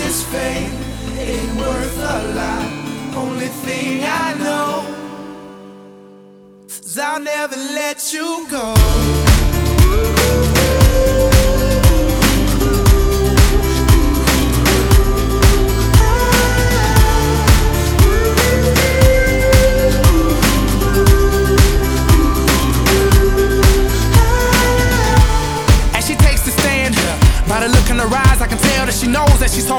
this fame ain't worth a lot. Only thing I know is I'll never let you go.